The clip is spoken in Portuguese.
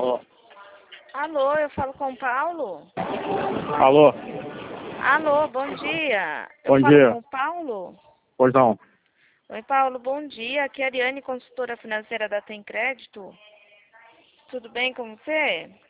Alô? Alô, eu falo com o Paulo? Alô? Alô, bom dia. Bom eu dia. falo com o Paulo? Pois não. Oi, Paulo, bom dia. Aqui é a Ariane, consultora financeira da Tem Crédito. Tudo bem com você?